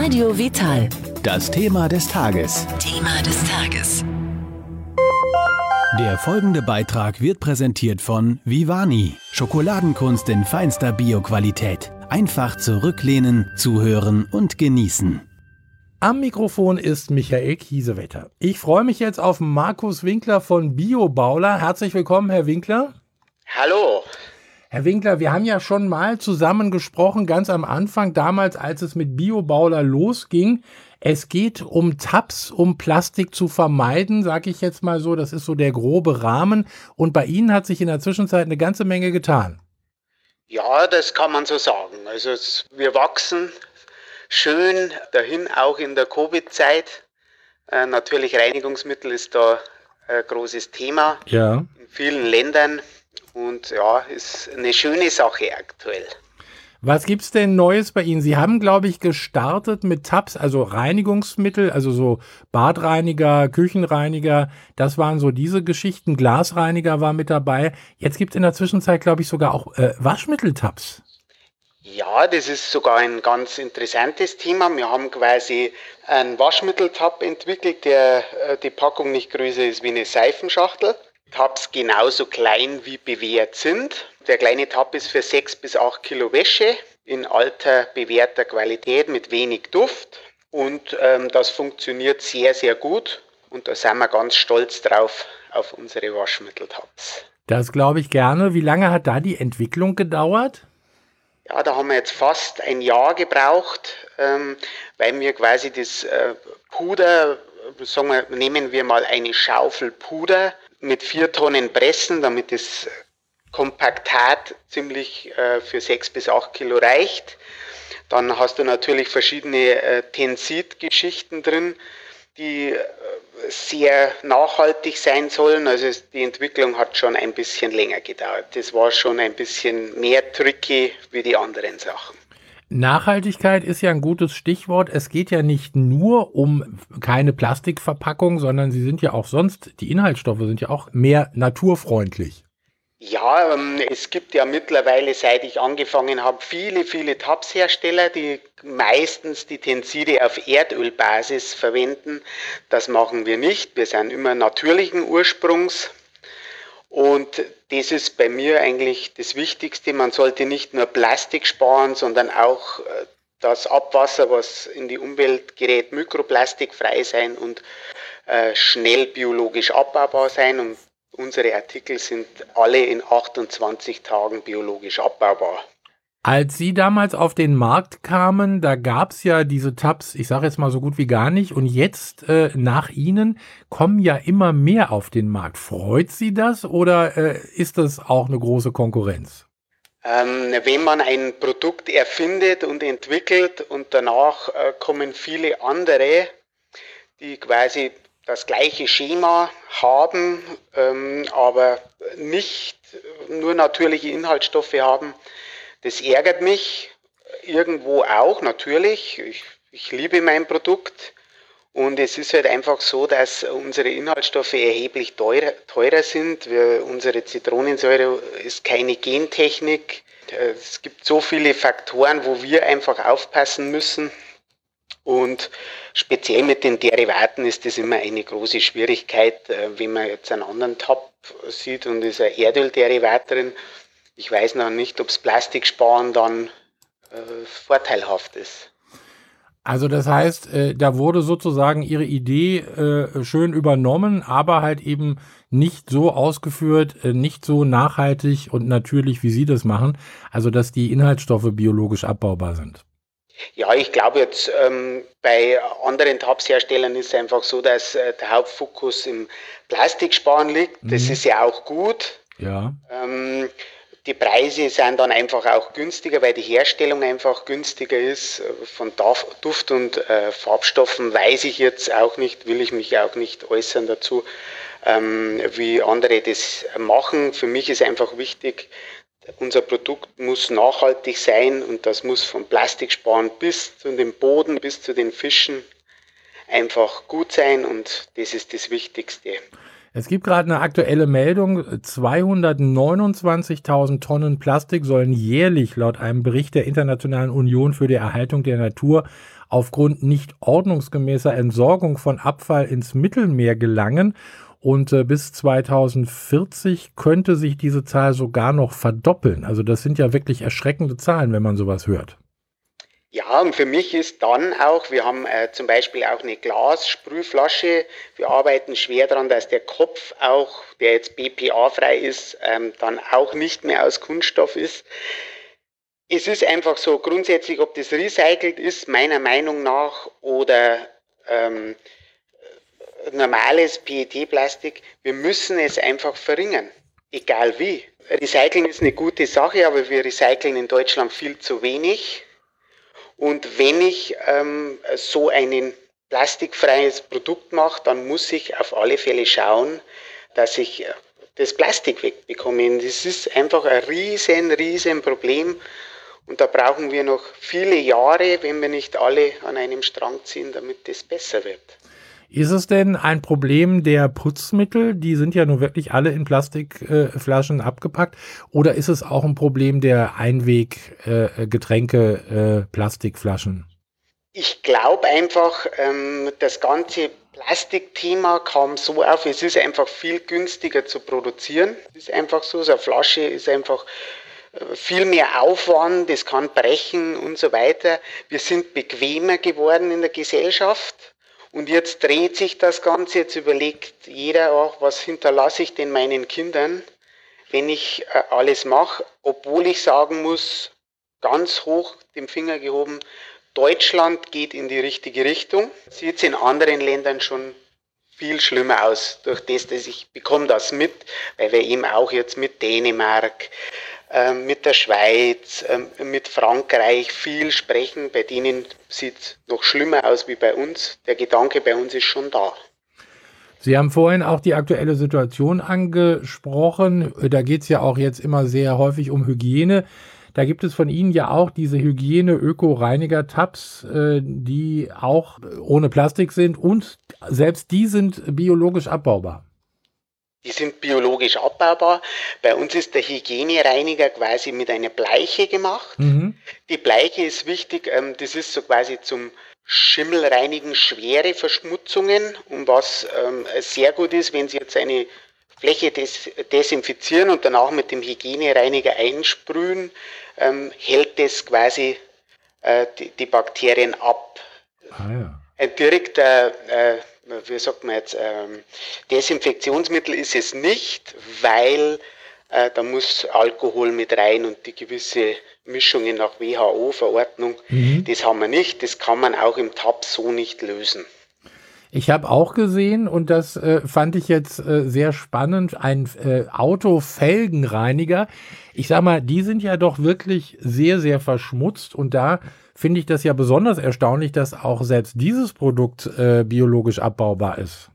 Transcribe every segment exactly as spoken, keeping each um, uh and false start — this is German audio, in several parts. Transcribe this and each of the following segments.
Radio Vital. Das Thema des Tages. Thema des Tages. Der folgende Beitrag wird präsentiert von Vivani. Schokoladenkunst in feinster Bioqualität. Einfach zurücklehnen, zuhören und genießen. Am Mikrofon ist Michael Kiesewetter. Ich freue mich jetzt auf Markus Winkler von Biobauler. Herzlich willkommen, Herr Winkler. Hallo. Herr Winkler, wir haben ja schon mal zusammen gesprochen, ganz am Anfang, damals, als es mit Biobauler losging. Es geht um Tabs, um Plastik zu vermeiden, sage ich jetzt mal so. Das ist so der grobe Rahmen. Und bei Ihnen hat sich in der Zwischenzeit eine ganze Menge getan. Ja, das kann man so sagen. Also es, wir wachsen schön dahin, auch in der Covid-Zeit. Äh, natürlich Reinigungsmittel ist da ein großes Thema Ja. in vielen Ländern. Und ja, ist eine schöne Sache aktuell. Was gibt's denn Neues bei Ihnen? Sie haben, glaube ich, gestartet mit Tabs, also Reinigungsmittel, also so Badreiniger, Küchenreiniger. Das waren so diese Geschichten. Glasreiniger war mit dabei. Jetzt gibt's in der Zwischenzeit, glaube ich, sogar auch äh, Waschmitteltabs. Ja, das ist sogar ein ganz interessantes Thema. Wir haben quasi einen Waschmitteltab entwickelt, der äh, die Packung nicht größer ist wie eine Seifenschachtel. Tabs genauso klein wie bewährt sind. Der kleine Tab ist für sechs bis acht Kilo Wäsche in alter, bewährter Qualität mit wenig Duft. Und ähm, das funktioniert sehr, sehr gut. Und da sind wir ganz stolz drauf, auf unsere Waschmitteltabs. Das glaube ich gerne. Wie lange hat da die Entwicklung gedauert? Ja, da haben wir jetzt fast ein Jahr gebraucht, ähm, weil wir quasi das äh, Puder, sagen wir, nehmen wir mal eine Schaufel Puder, mit vier Tonnen pressen, damit das Kompaktat ziemlich äh, für sechs bis acht Kilo reicht. Dann hast du natürlich verschiedene äh, Tensid-Geschichten drin, die äh, sehr nachhaltig sein sollen. Also die Entwicklung hat schon ein bisschen länger gedauert. Das war schon ein bisschen mehr tricky wie die anderen Sachen. Nachhaltigkeit ist ja ein gutes Stichwort. Es geht ja nicht nur um keine Plastikverpackung, sondern sie sind ja auch sonst, die Inhaltsstoffe sind ja auch mehr naturfreundlich. Ja, ähm, es gibt ja mittlerweile, seit ich angefangen habe, viele, viele Tabshersteller, die meistens die Tenside auf Erdölbasis verwenden. Das machen wir nicht. Wir sind immer natürlichen Ursprungs. Und das ist bei mir eigentlich das Wichtigste. Man sollte nicht nur Plastik sparen, sondern auch das Abwasser, was in die Umwelt gerät, mikroplastikfrei sein und äh, schnell biologisch abbaubar sein. Und unsere Artikel sind alle in achtundzwanzig Tagen biologisch abbaubar. Als Sie damals auf den Markt kamen, da gab es ja diese Tabs, ich sage jetzt mal so gut wie gar nicht. Und jetzt äh, nach Ihnen kommen ja immer mehr auf den Markt. Freut Sie das oder äh, ist das auch eine große Konkurrenz? Ähm, wenn man ein Produkt erfindet und entwickelt und danach äh, kommen viele andere, die quasi das gleiche Schema haben, ähm, aber nicht nur natürliche Inhaltsstoffe haben, das ärgert mich irgendwo auch, natürlich. Ich, ich liebe mein Produkt und es ist halt einfach so, dass unsere Inhaltsstoffe erheblich teurer, teurer sind. Wir, unsere Zitronensäure ist keine Gentechnik. Es gibt so viele Faktoren, wo wir einfach aufpassen müssen. Und speziell mit den Derivaten ist das immer eine große Schwierigkeit, wenn man jetzt einen anderen Tab sieht und ist ein Erdölderivat drin. Ich weiß noch nicht, ob das Plastiksparen dann äh, vorteilhaft ist. Also das heißt, äh, da wurde sozusagen Ihre Idee äh, schön übernommen, aber halt eben nicht so ausgeführt, äh, nicht so nachhaltig und natürlich, wie Sie das machen. Also dass die Inhaltsstoffe biologisch abbaubar sind. Ja, ich glaube jetzt ähm, bei anderen Tabsherstellern ist es einfach so, dass äh, der Hauptfokus im Plastiksparen liegt. Das Mhm. ist ja auch gut. Ja. Ähm, Die Preise sind dann einfach auch günstiger, weil die Herstellung einfach günstiger ist. Von Duft- und äh, Farbstoffen weiß ich jetzt auch nicht, will ich mich auch nicht äußern dazu, ähm, wie andere das machen. Für mich ist einfach wichtig, unser Produkt muss nachhaltig sein und das muss vom Plastiksparen bis zu dem Boden, bis zu den Fischen einfach gut sein und das ist das Wichtigste. Es gibt gerade eine aktuelle Meldung, zweihundertneunundzwanzigtausend Tonnen Plastik sollen jährlich laut einem Bericht der Internationalen Union für die Erhaltung der Natur aufgrund nicht ordnungsgemäßer Entsorgung von Abfall ins Mittelmeer gelangen. Und äh, bis zweitausendvierzig könnte sich diese Zahl sogar noch verdoppeln. Also das sind ja wirklich erschreckende Zahlen, wenn man sowas hört. Ja, und für mich ist dann auch, wir haben äh, zum Beispiel auch eine Glassprühflasche. Wir arbeiten schwer daran, dass der Kopf auch, der jetzt B P A-frei ist, ähm, dann auch nicht mehr aus Kunststoff ist. Es ist einfach so, grundsätzlich, ob das recycelt ist, meiner Meinung nach, oder ähm, normales P E T-Plastik, wir müssen es einfach verringern, egal wie. Recyceln ist eine gute Sache, aber wir recyceln in Deutschland viel zu wenig. Und wenn ich ähm, so ein plastikfreies Produkt mache, dann muss ich auf alle Fälle schauen, dass ich das Plastik wegbekomme. Das ist einfach ein riesen, riesen Problem. Und da brauchen wir noch viele Jahre, wenn wir nicht alle an einem Strang ziehen, damit das besser wird. Ist es denn ein Problem der Putzmittel? Die sind ja nun wirklich alle in Plastikflaschen äh, abgepackt. Oder ist es auch ein Problem der Einweggetränke, äh, Plastikflaschen? Ich glaube einfach, ähm, das ganze Plastikthema kam so auf, es ist einfach viel günstiger zu produzieren. Es ist einfach so, so eine Flasche ist einfach viel mehr Aufwand, es kann brechen und so weiter. Wir sind bequemer geworden in der Gesellschaft. Und jetzt dreht sich das Ganze, jetzt überlegt jeder auch, was hinterlasse ich denn meinen Kindern, wenn ich äh, alles mache, obwohl ich sagen muss, ganz hoch den Finger gehoben, Deutschland geht in die richtige Richtung. Sieht es in anderen Ländern schon viel schlimmer aus, durch das, dass ich bekomme das mit, weil wir eben auch jetzt mit Dänemark, mit der Schweiz, mit Frankreich viel sprechen. Bei denen sieht es noch schlimmer aus wie bei uns. Der Gedanke bei uns ist schon da. Sie haben vorhin auch die aktuelle Situation angesprochen. Da geht es ja auch jetzt immer sehr häufig um Hygiene. Da gibt es von Ihnen ja auch diese Hygiene-Öko-Reiniger-Tabs, die auch ohne Plastik sind und selbst die sind biologisch abbaubar. Die sind biologisch abbaubar. Bei uns ist der Hygienereiniger quasi mit einer Bleiche gemacht. Mhm. Die Bleiche ist wichtig, ähm, das ist so quasi zum Schimmelreinigen schwere Verschmutzungen. Und was ähm, sehr gut ist, wenn Sie jetzt eine Fläche des, desinfizieren und danach mit dem Hygienereiniger einsprühen, ähm, hält das quasi äh, die, die Bakterien ab. Ah, ja. Ein direkter äh, wie sagt man jetzt, ähm, Desinfektionsmittel ist es nicht, weil äh, da muss Alkohol mit rein und die gewisse Mischungen nach W H O-Verordnung, mhm. das haben wir nicht, das kann man auch im Tab so nicht lösen. Ich habe auch gesehen, und das äh, fand ich jetzt äh, sehr spannend, ein äh, Autofelgenreiniger. Ich sag mal, die sind ja doch wirklich sehr, sehr verschmutzt, und da finde ich das ja besonders erstaunlich, dass auch selbst dieses Produkt äh, biologisch abbaubar ist.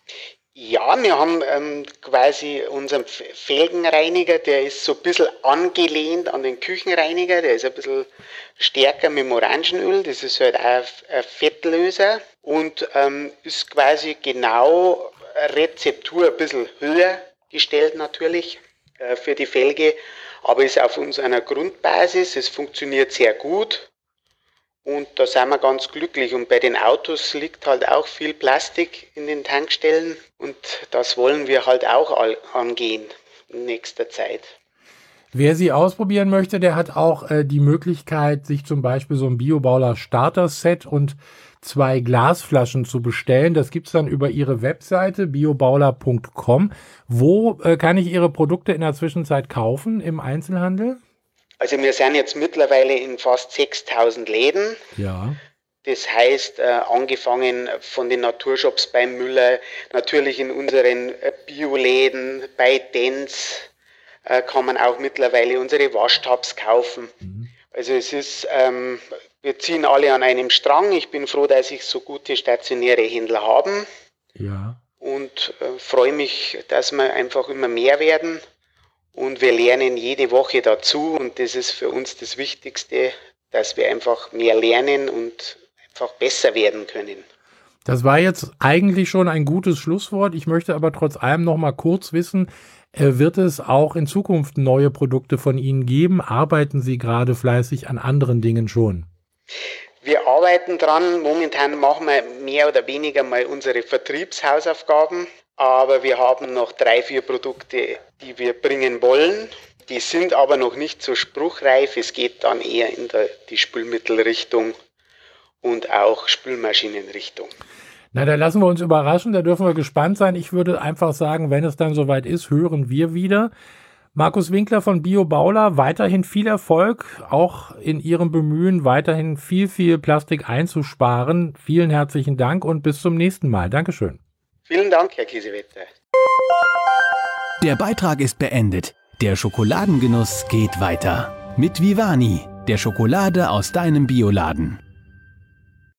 Ja, wir haben ähm, quasi unseren Felgenreiniger, der ist so ein bisschen angelehnt an den Küchenreiniger, der ist ein bisschen stärker mit dem Orangenöl, das ist halt auch ein Fettlöser und ähm, ist quasi genau Rezeptur ein bisschen höher gestellt natürlich äh, für die Felge, aber ist auf unserer Grundbasis, es funktioniert sehr gut. Und da sind wir ganz glücklich. Und bei den Autos liegt halt auch viel Plastik in den Tankstellen. Und das wollen wir halt auch angehen in nächster Zeit. Wer sie ausprobieren möchte, der hat auch äh, die Möglichkeit, sich zum Beispiel so ein Biobauler Starter-Set und zwei Glasflaschen zu bestellen. Das gibt es dann über Ihre Webseite biobauler punkt com. Wo äh, kann ich Ihre Produkte in der Zwischenzeit kaufen im Einzelhandel? Also wir sind jetzt mittlerweile in fast sechstausend Läden. Ja. Das heißt, äh, angefangen von den Naturshops bei Müller, natürlich in unseren äh, Bioläden, bei Dents äh, kann man auch mittlerweile unsere Waschtabs kaufen. Mhm. Also es ist, ähm, wir ziehen alle an einem Strang. Ich bin froh, dass ich so gute stationäre Händler haben. Ja. Und äh, freue mich, dass wir einfach immer mehr werden. Und wir lernen jede Woche dazu und das ist für uns das Wichtigste, dass wir einfach mehr lernen und einfach besser werden können. Das war jetzt eigentlich schon ein gutes Schlusswort. Ich möchte aber trotz allem noch mal kurz wissen, äh, wird es auch in Zukunft neue Produkte von Ihnen geben? Arbeiten Sie gerade fleißig an anderen Dingen schon? Wir arbeiten dran. Momentan machen wir mehr oder weniger mal unsere Vertriebshausaufgaben. Aber wir haben noch drei, vier Produkte, die wir bringen wollen. Die sind aber noch nicht so spruchreif. Es geht dann eher in der, die Spülmittelrichtung und auch Spülmaschinenrichtung. Na, da lassen wir uns überraschen, da dürfen wir gespannt sein. Ich würde einfach sagen, wenn es dann soweit ist, hören wir wieder. Markus Winkler von BioBaula, weiterhin viel Erfolg, auch in Ihrem Bemühen, weiterhin viel, viel Plastik einzusparen. Vielen herzlichen Dank und bis zum nächsten Mal. Dankeschön. Vielen Dank, Herr Kiesewetter. Der Beitrag ist beendet. Der Schokoladengenuss geht weiter. Mit Vivani, der Schokolade aus deinem Bioladen.